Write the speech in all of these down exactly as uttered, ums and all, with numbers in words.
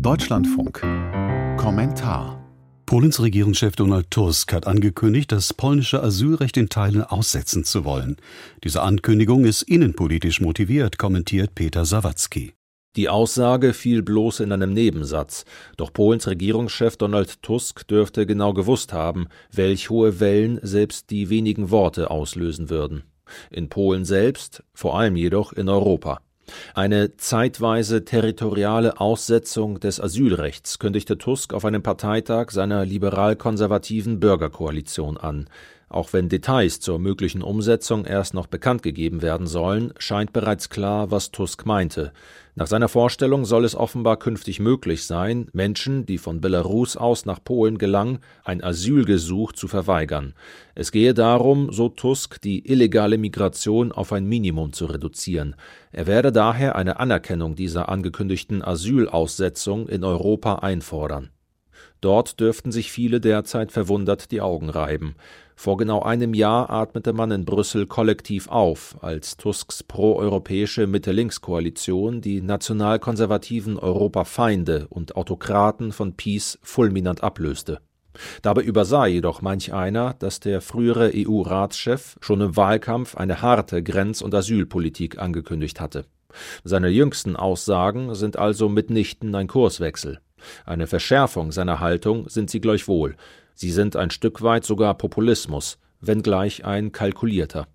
Deutschlandfunk. Kommentar. Polens Regierungschef Donald Tusk hat angekündigt, das polnische Asylrecht in Teilen aussetzen zu wollen. Diese Ankündigung ist innenpolitisch motiviert, kommentiert Peter Sawacki. Die Aussage fiel bloß in einem Nebensatz. Doch Polens Regierungschef Donald Tusk dürfte genau gewusst haben, welch hohe Wellen selbst die wenigen Worte auslösen würden. In Polen selbst, vor allem jedoch in Europa. Eine zeitweise territoriale Aussetzung des Asylrechts kündigte Tusk auf einem Parteitag seiner liberal-konservativen Bürgerkoalition an. Auch wenn Details zur möglichen Umsetzung erst noch bekannt gegeben werden sollen, scheint bereits klar, was Tusk meinte. Nach seiner Vorstellung soll es offenbar künftig möglich sein, Menschen, die von Belarus aus nach Polen gelangen, ein Asylgesuch zu verweigern. Es gehe darum, so Tusk, die illegale Migration auf ein Minimum zu reduzieren. Er werde daher eine Anerkennung dieser angekündigten Asylaussetzung in Europa einfordern. Dort dürften sich viele derzeit verwundert die Augen reiben. Vor genau einem Jahr atmete man in Brüssel kollektiv auf, als Tusks proeuropäische Mitte-Links-Koalition die nationalkonservativen Europafeinde und Autokraten von PiS fulminant ablöste. Dabei übersah jedoch manch einer, dass der frühere E U-Ratschef schon im Wahlkampf eine harte Grenz- und Asylpolitik angekündigt hatte. Seine jüngsten Aussagen sind also mitnichten ein Kurswechsel. Eine Verschärfung seiner Haltung sind sie gleichwohl. Sie sind ein Stück weit sogar Populismus, wenngleich ein kalkulierter.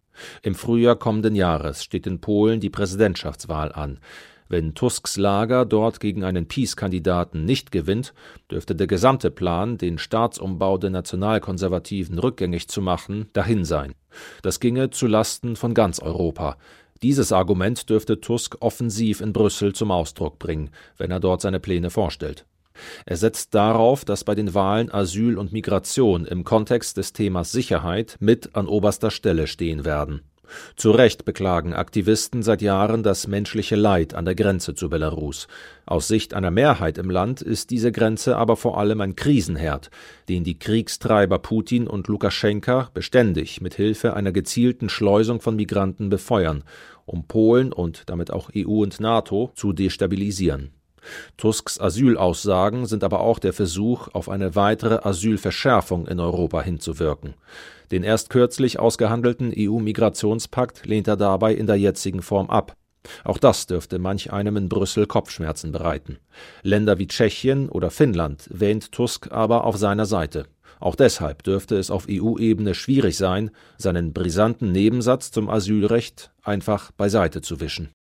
Im Frühjahr kommenden Jahres steht in Polen die Präsidentschaftswahl an. Wenn Tusks Lager dort gegen einen PiS-Kandidaten nicht gewinnt, dürfte der gesamte Plan, den Staatsumbau der Nationalkonservativen rückgängig zu machen, dahin sein. Das ginge zu Lasten von ganz Europa. Dieses Argument dürfte Tusk offensiv in Brüssel zum Ausdruck bringen, wenn er dort seine Pläne vorstellt. Er setzt darauf, dass bei den Wahlen Asyl und Migration im Kontext des Themas Sicherheit mit an oberster Stelle stehen werden. Zu Recht beklagen Aktivisten seit Jahren das menschliche Leid an der Grenze zu Belarus. Aus Sicht einer Mehrheit im Land ist diese Grenze aber vor allem ein Krisenherd, den die Kriegstreiber Putin und Lukaschenka beständig mit Hilfe einer gezielten Schleusung von Migranten befeuern, um Polen und damit auch E U und NATO zu destabilisieren. Tusks Asylaussagen sind aber auch der Versuch, auf eine weitere Asylverschärfung in Europa hinzuwirken. Den erst kürzlich ausgehandelten E U-Migrationspakt lehnt er dabei in der jetzigen Form ab. Auch das dürfte manch einem in Brüssel Kopfschmerzen bereiten. Länder wie Tschechien oder Finnland wähnt Tusk aber auf seiner Seite. Auch deshalb dürfte es auf E U-Ebene schwierig sein, seinen brisanten Nebensatz zum Asylrecht einfach beiseite zu wischen.